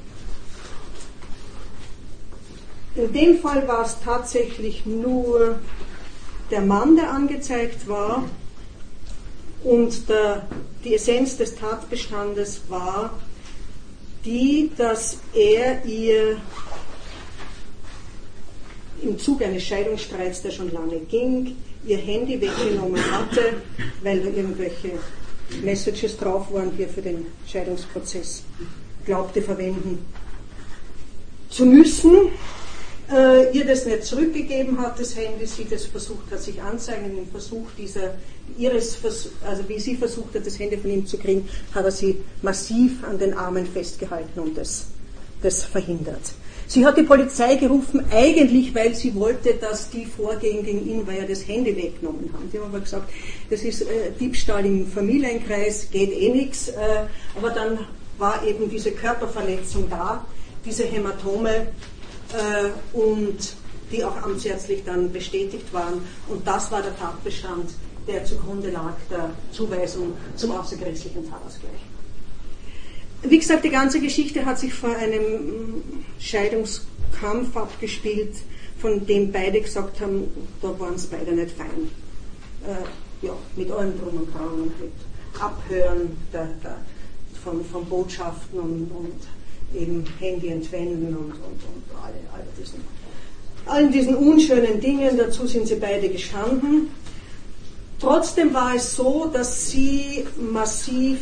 In dem Fall war es tatsächlich nur der Mann, der angezeigt war, und der, die Essenz des Tatbestandes war die, dass er ihr im Zuge eines Scheidungsstreits, der schon lange ging, ihr Handy weggenommen hatte, weil da irgendwelche Messages drauf waren, die er für den Scheidungsprozess glaubte verwenden zu müssen, äh, ihr das nicht zurückgegeben hat, das Handy, sie das versucht hat, sich anzeigen, im Versuch dieser, ihres, also wie sie versucht hat, das Handy von ihm zu kriegen, hat er sie massiv an den Armen festgehalten und das, das verhindert. Sie hat die Polizei gerufen, eigentlich, weil sie wollte, dass die vorgehen gegen ihn, weil er das Handy weggenommen haben. Die haben aber gesagt, das ist äh, Diebstahl im Familienkreis, geht eh nichts, äh, aber dann war eben diese Körperverletzung da, diese Hämatome äh, und die auch amtsärztlich dann bestätigt waren. Und das war der Tatbestand, der zugrunde lag der Zuweisung zum außergerichtlichen Tatausgleich. Wie gesagt, die ganze Geschichte hat sich vor einem Scheidungskampf abgespielt, von dem beide gesagt haben, da waren es beide nicht fein. Äh, ja, mit allem drum und dran und mit Abhören der, der, von, von Botschaften und, und eben Handy entwenden und, und, und alle, alle diesen, allen diesen unschönen Dingen. Dazu sind sie beide gestanden. Trotzdem war es so, dass sie massiv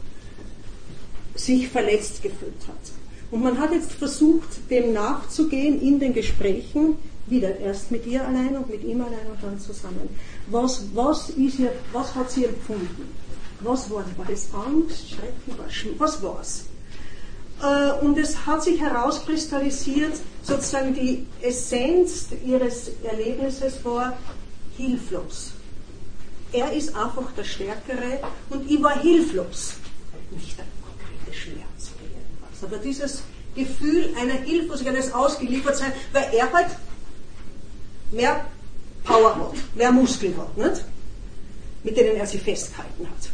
sich verletzt gefühlt hat. Und man hat jetzt versucht, dem nachzugehen in den Gesprächen, wieder erst mit ihr allein und mit ihm allein und dann zusammen. Was, was, ist ihr, was hat sie empfunden? Was war das? War das Angst, Schrecken, was war es? Äh, und es hat sich herauskristallisiert, sozusagen die Essenz ihres Erlebnisses war hilflos. Er ist einfach der Stärkere und ich war hilflos. Nicht der Schmerz oder irgendwas. Aber dieses Gefühl einer Hilflosigkeit, eines Ausgeliefertsein, weil er halt mehr Power hat, mehr Muskeln hat, nicht? Mit denen er sie festgehalten hat.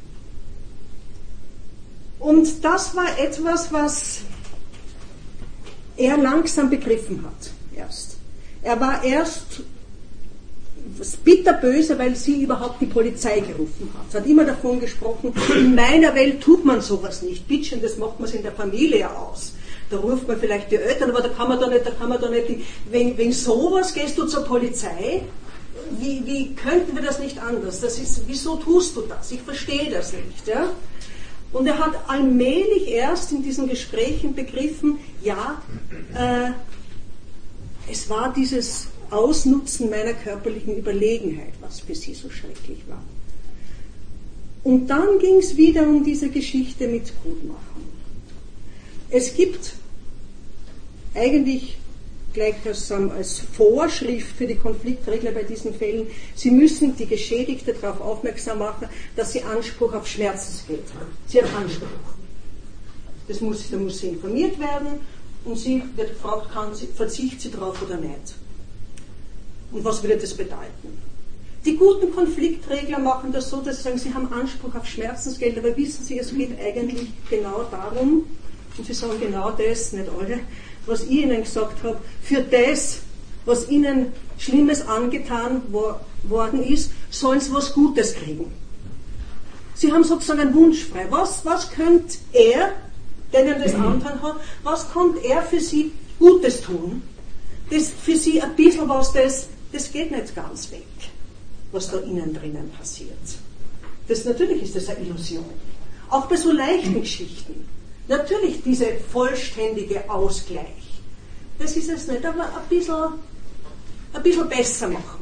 Und das war etwas, was er langsam begriffen hat, erst. Er war erst bitterböse, weil sie überhaupt die Polizei gerufen hat. Sie hat immer davon gesprochen, in meiner Welt tut man sowas nicht. Bittchen, das macht man es in der Familie aus. Da ruft man vielleicht die Eltern, aber da kann man doch nicht, da kann man doch nicht, die, wegen, wegen sowas gehst du zur Polizei. Wie, wie könnten wir das nicht anders? Das ist, wieso tust du das? Ich verstehe das nicht. Ja? Und er hat allmählich erst in diesen Gesprächen begriffen, ja, äh, es war dieses Ausnutzen meiner körperlichen Überlegenheit, was für sie so schrecklich war. Und dann ging es wieder um diese Geschichte mit Gutmachen. Es gibt eigentlich gleich als, als Vorschrift für die Konfliktregler bei diesen Fällen, sie müssen die Geschädigte darauf aufmerksam machen, dass sie Anspruch auf Schmerzensgeld hat. Sie hat Anspruch. Das muss, da muss sie informiert werden und sie wird gefragt, kann sie, verzichtet sie darauf oder nicht. Und was würde das bedeuten? Die guten Konfliktregler machen das so, dass sie sagen, sie haben Anspruch auf Schmerzensgeld, aber wissen Sie, es geht eigentlich genau darum, und sie sagen genau das, nicht alle, was ich Ihnen gesagt habe, für das, was Ihnen Schlimmes angetan wo, worden ist, sollen Sie was Gutes kriegen. Sie haben sozusagen einen Wunsch frei. Was, was könnte er, der Ihnen das angetan hat, was konnte er für Sie Gutes tun? Das für Sie ein bisschen was, das, das geht nicht ganz weg, was da innen drinnen passiert. Das, natürlich ist das eine Illusion. Auch bei so leichten Geschichten. Natürlich dieser vollständige Ausgleich. Das ist es nicht, aber ein bisschen, ein bisschen besser machen.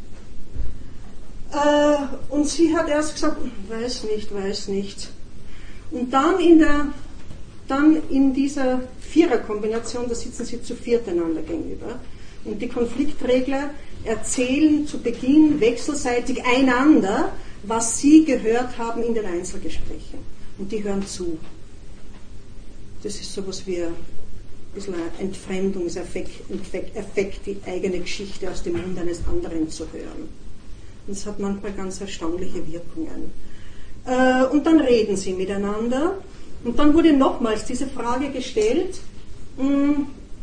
Äh, und sie hat erst gesagt, weiß nicht, weiß nicht. Und dann in, der, dann in dieser Viererkombination, da sitzen sie zu viert einander gegenüber. Und die Konfliktregler erzählen zu Beginn wechselseitig einander, was sie gehört haben in den Einzelgesprächen. Und die hören zu. Das ist sowas wie ein bisschen ein Entfremdungseffekt, Effekt, die eigene Geschichte aus dem Mund eines anderen zu hören. Und es hat manchmal ganz erstaunliche Wirkungen. Äh, und dann reden sie miteinander. Und dann wurde nochmals diese Frage gestellt, mh,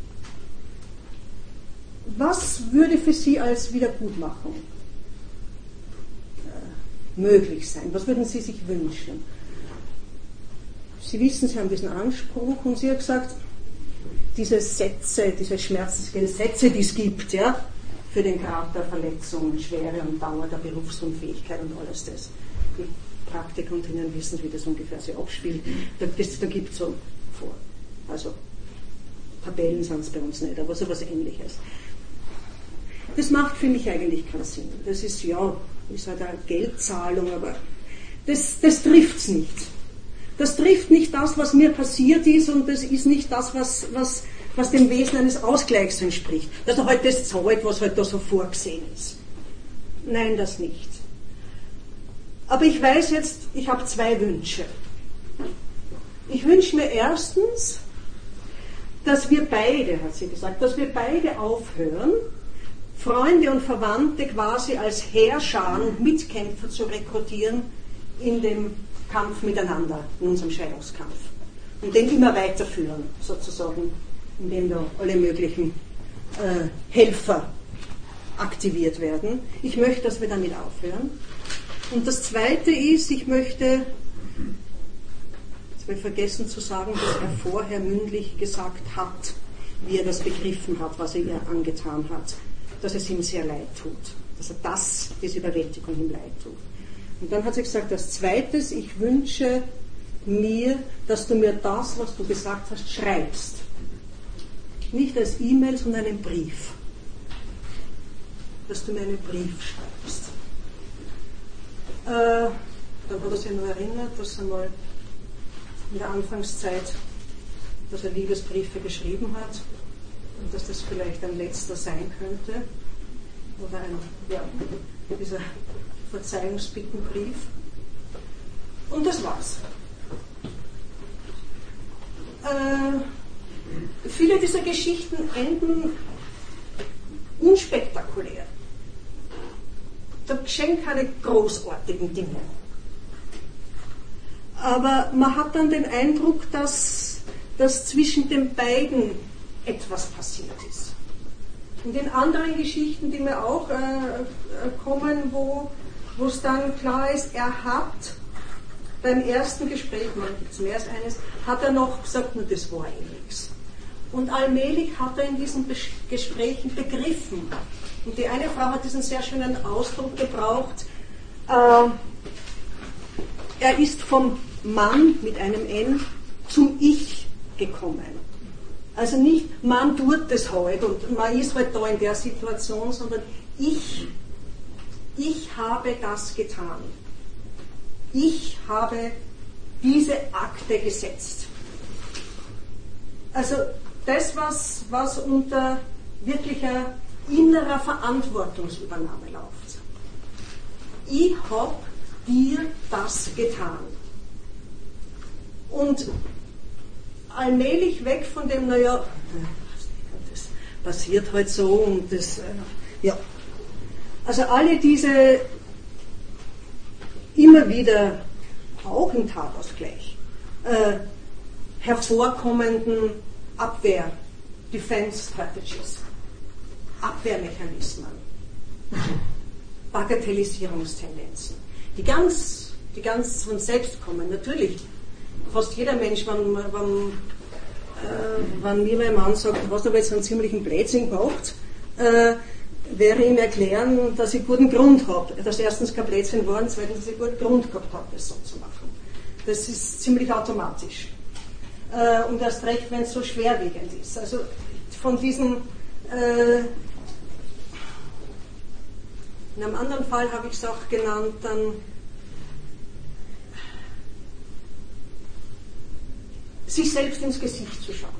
was würde für Sie als Wiedergutmachung äh, möglich sein? Was würden Sie sich wünschen? Sie wissen, Sie haben diesen Anspruch und sie hat gesagt, diese Sätze, diese schmerzlichen Sätze, die es gibt, ja, für den Grad der Verletzung, Schwere und Dauer der Berufsunfähigkeit und alles das. Die Praktiker unter Ihnen wissen, wie das ungefähr sich abspielt. Da, da gibt es so vor. Also Tabellen sind es bei uns nicht, aber so etwas Ähnliches. Das macht für mich eigentlich keinen Sinn. Das ist ja, ist halt eine Geldzahlung, aber das, das trifft es nicht. Das trifft nicht das, was mir passiert ist, und das ist nicht das, was, was, was dem Wesen eines Ausgleichs entspricht. Dass er halt das zahlt, was halt da so vorgesehen ist. Nein, das nicht. Aber ich weiß jetzt, ich habe zwei Wünsche. Ich wünsche mir erstens, dass wir beide, hat sie gesagt, dass wir beide aufhören, Freunde und Verwandte quasi als Heerscharen und Mitkämpfer zu rekrutieren in dem Kampf miteinander, in unserem Scheidungskampf. Und den immer weiterführen, sozusagen, indem da alle möglichen äh, Helfer aktiviert werden. Ich möchte, dass wir damit aufhören. Und das Zweite ist, ich möchte, jetzt habe ich vergessen zu sagen, dass er vorher mündlich gesagt hat, wie er das begriffen hat, was er ihr angetan hat, dass es ihm sehr leid tut, dass er das, diese Überwältigung ihm leid tut. Und dann hat sie gesagt, als Zweites, ich wünsche mir, dass du mir das, was du gesagt hast, schreibst. Nicht als E-Mail, sondern einen Brief. Dass du mir einen Brief schreibst. Äh, dann hat er sich noch erinnert, dass er mal in der Anfangszeit, dass er Liebesbriefe geschrieben hat und dass das vielleicht ein letzter sein könnte. Oder ein, ja, dieser Verzeihungsbittenbrief. Und das war's. Äh, viele dieser Geschichten enden unspektakulär. Da geschehen keine großartigen Dinge. Aber man hat dann den Eindruck, dass, dass zwischen den beiden etwas passiert ist. Und in anderen Geschichten, die mir auch äh, kommen, wo wo es dann klar ist, er hat beim ersten Gespräch, man gibt zum ersten eines, hat er noch gesagt, nur das war eh nichts. Und allmählich hat er in diesen Bes- Gesprächen begriffen. Und die eine Frau hat diesen sehr schönen Ausdruck gebraucht, äh, er ist vom Mann mit einem N zum Ich gekommen. Also nicht, man tut das halt und man ist halt da in der Situation, sondern ich Ich habe das getan. Ich habe diese Akte gesetzt. Also das, was, was unter wirklicher innerer Verantwortungsübernahme läuft. Ich habe dir das getan. Und allmählich weg von dem, naja, das passiert halt so und das, ja. Also alle diese immer wieder, auch im Tatausgleich, äh, hervorkommenden Abwehr, Defense Strategies, Abwehrmechanismen, Bagatellisierungstendenzen, die ganz, die ganz von selbst kommen. Natürlich, fast jeder Mensch, wenn, wenn, äh, wenn mir mein Mann sagt, du hast aber jetzt einen ziemlichen Blödsinn gemacht, äh, wäre ihm erklären, dass ich guten Grund habe. Dass erstens kein Blödsinn war und zweitens, dass ich guten Grund gehabt habe, das so zu machen. Das ist ziemlich automatisch. Äh, und erst recht, wenn es so schwerwiegend ist. Also von diesem, äh, in einem anderen Fall habe ich es auch genannt, dann sich selbst ins Gesicht zu schauen.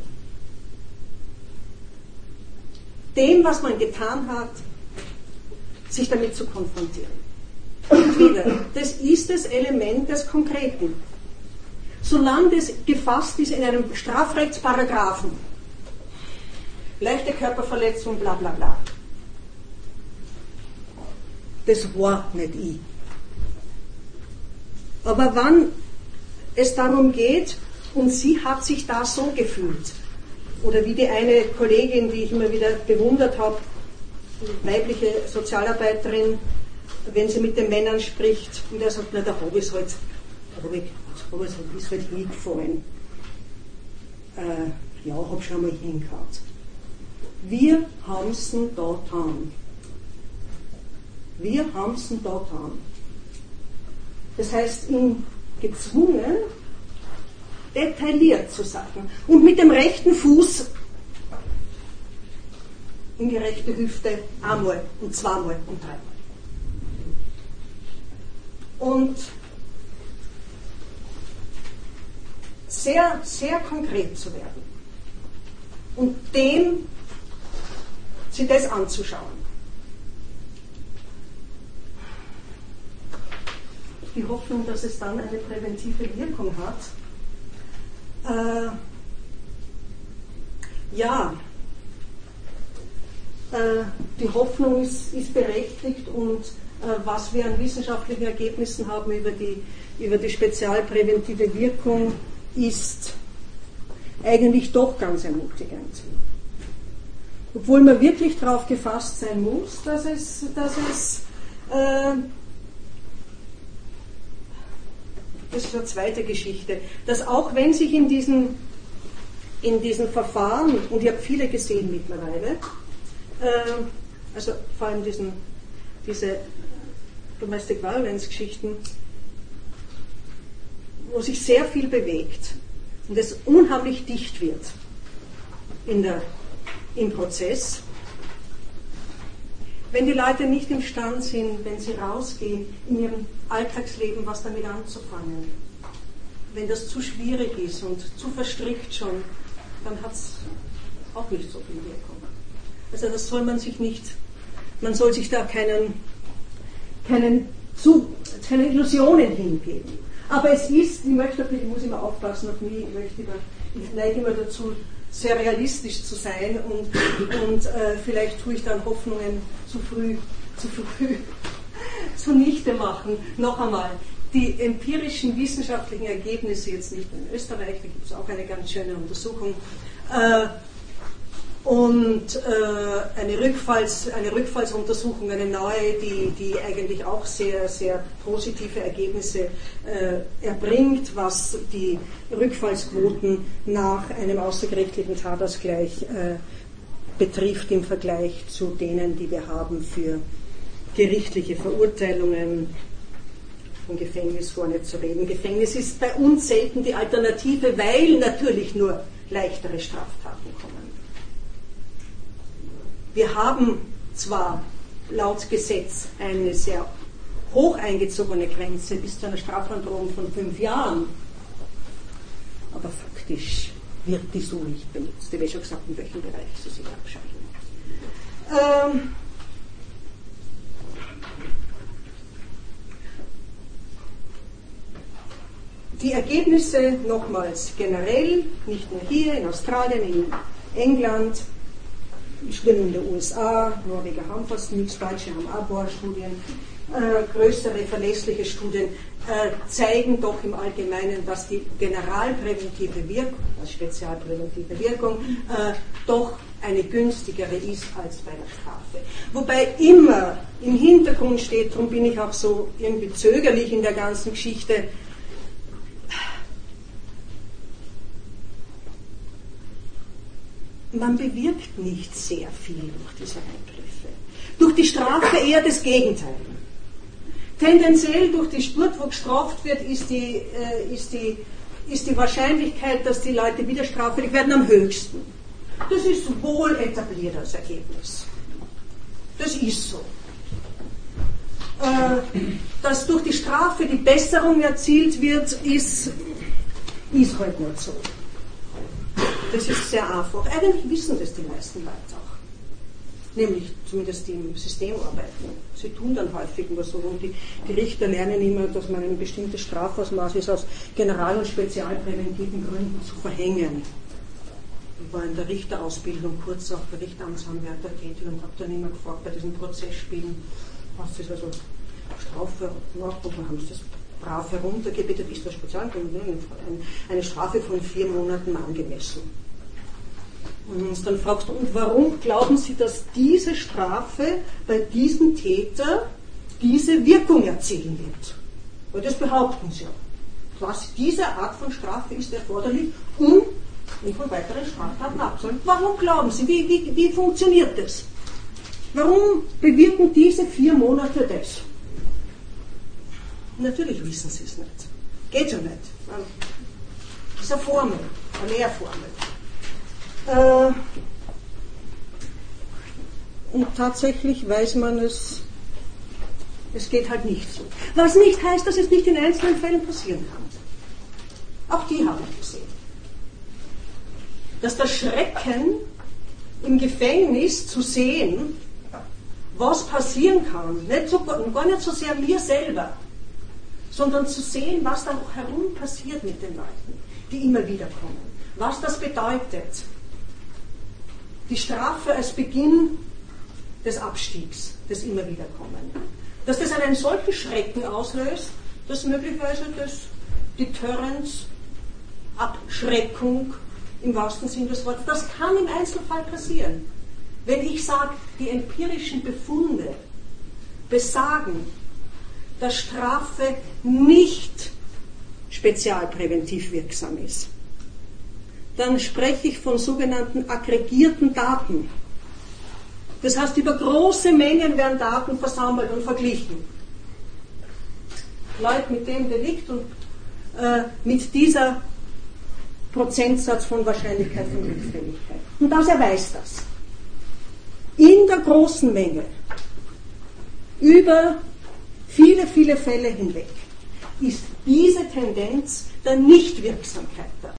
Dem, was man getan hat, sich damit zu konfrontieren. Und wieder, das ist das Element des Konkreten. Solange das gefasst ist in einem Strafrechtsparagraphen, leichte Körperverletzung, bla bla bla, das war nicht ich. Aber wann es darum geht, und sie hat sich da so gefühlt, oder wie die eine Kollegin, die ich immer wieder bewundert habe, weibliche Sozialarbeiterin, wenn sie mit den Männern spricht, und er sagt, na, da habe ich es halt, da habe ich, hab ist halt hingefallen. Äh, Ja, hab schon mal hingehört. Wir haben's denn da getan. Wir haben's denn da getan. Das heißt, ihn gezwungen, detailliert zu sagen und mit dem rechten Fuß in die rechte Hüfte einmal und zweimal und dreimal. Und sehr, sehr konkret zu werden und dem sich das anzuschauen. Die Hoffnung, dass es dann eine präventive Wirkung hat. Äh, ja, äh, die Hoffnung ist, ist berechtigt und äh, was wir an wissenschaftlichen Ergebnissen haben über die, über die spezialpräventive Wirkung, ist eigentlich doch ganz ermutigend. Obwohl man wirklich darauf gefasst sein muss, dass es, dass es äh, das ist eine zweite Geschichte, dass auch wenn sich in diesen, in diesen Verfahren, und ich habe viele gesehen mittlerweile, äh, also vor allem diesen, diese Domestic Violence Geschichten, wo sich sehr viel bewegt und es unheimlich dicht wird in der, im Prozess, wenn die Leute nicht imstande sind, wenn sie rausgehen, in ihrem Alltagsleben was damit anzufangen, wenn das zu schwierig ist und zu verstrickt schon, dann hat es auch nicht so viel Wirkung. Also das soll man sich nicht, man soll sich da keinen, keinen zu, keine Illusionen hingeben. Aber es ist, ich möchte, ich muss immer aufpassen auf mich, ich, möchte immer, ich neige immer dazu, sehr realistisch zu sein und, und äh, vielleicht tue ich dann Hoffnungen zu früh, zu früh zunichte machen. Noch einmal, die empirischen wissenschaftlichen Ergebnisse, jetzt nicht nur in Österreich, da gibt es auch eine ganz schöne Untersuchung, äh, und äh, eine, Rückfalls, eine Rückfallsuntersuchung, eine neue, die, die eigentlich auch sehr, sehr positive Ergebnisse äh, erbringt, was die Rückfallsquoten nach einem außergerichtlichen Tatausgleich äh, betrifft im Vergleich zu denen, die wir haben für gerichtliche Verurteilungen, von Gefängnis vor nicht zu reden. Gefängnis ist bei uns selten die Alternative, weil natürlich nur leichtere Straftaten kommen. Wir haben zwar laut Gesetz eine sehr hoch eingezogene Grenze bis zu einer Strafandrohung von fünf Jahren, aber faktisch wird die so nicht benutzt. Ich habe schon gesagt, in welchem Bereich sie sich abschalten. Ähm, die Ergebnisse nochmals generell, nicht nur hier, in Australien, in England, Studien in den U S A, Norweger haben fast nichts, Deutsche haben auch ein paar Studien, äh, größere, verlässliche Studien äh, zeigen doch im Allgemeinen, dass die generalpräventive Wirkung, also spezialpräventive Wirkung, äh, doch eine günstigere ist als bei der Strafe. Wobei immer im Hintergrund steht, darum bin ich auch so irgendwie zögerlich in der ganzen Geschichte, man bewirkt nicht sehr viel durch diese Eingriffe. Durch die Strafe eher das Gegenteil. Tendenziell durch die Spurt, wo gestraft wird, ist die, äh, ist die, ist die Wahrscheinlichkeit, dass die Leute wieder straffällig werden, am höchsten. Das ist wohl etabliert als Ergebnis. Das ist so. Äh, dass durch die Strafe die Besserung erzielt wird, ist, ist halt nicht so. Das ist sehr einfach. Eigentlich wissen das die meisten Leute auch. Nämlich zumindest die im System arbeiten. Sie tun dann häufig nur so. Und die, die Richter lernen immer, dass man ein bestimmtes Strafausmaß ist, aus general- und spezialpräventiven Gründen zu verhängen. Ich war in der Richterausbildung kurz auch bei Richteramtsanwärter tätig und habe dann immer gefragt, bei diesen Prozessspielen, was ist also Strafe, ja, haben Sie das brav heruntergebetet, ist das Spezialpräventiv eine Strafe von vier Monaten angemessen. Und uns dann fragst du, und warum glauben Sie, dass diese Strafe bei diesem Täter diese Wirkung erzielen wird? Weil das behaupten Sie ja. Was, diese Art von Strafe ist erforderlich, um und von weiteren Straftaten absollen. Warum glauben Sie? Wie, wie, wie funktioniert das? Warum bewirken diese vier Monate das? Natürlich wissen Sie es nicht. Geht ja nicht. Das ist eine Formel, eine Lehrformel. Äh, und tatsächlich weiß man es, es geht halt nicht so. Was nicht heißt, dass es nicht in einzelnen Fällen passieren kann. Auch die habe ich gesehen. Dass der Schrecken im Gefängnis zu sehen, was passieren kann, nicht so, gar nicht so sehr mir selber, sondern zu sehen, was da herum passiert mit den Leuten, die immer wieder kommen. Was das bedeutet. Die Strafe als Beginn des Abstiegs, des immer wieder kommen. Dass das einen solchen Schrecken auslöst, dass möglicherweise das Deterrence, Abschreckung im wahrsten Sinn des Wortes, das kann im Einzelfall passieren. Wenn ich sage, die empirischen Befunde besagen, dass Strafe nicht spezialpräventiv wirksam ist, dann spreche ich von sogenannten aggregierten Daten. Das heißt, über große Mengen werden Daten versammelt und verglichen. Leute mit dem Delikt und äh, mit dieser Prozentsatz von Wahrscheinlichkeit von Rückfälligkeit. Und das erweist das. In der großen Menge, über viele, viele Fälle hinweg, ist diese Tendenz der Nichtwirksamkeit da.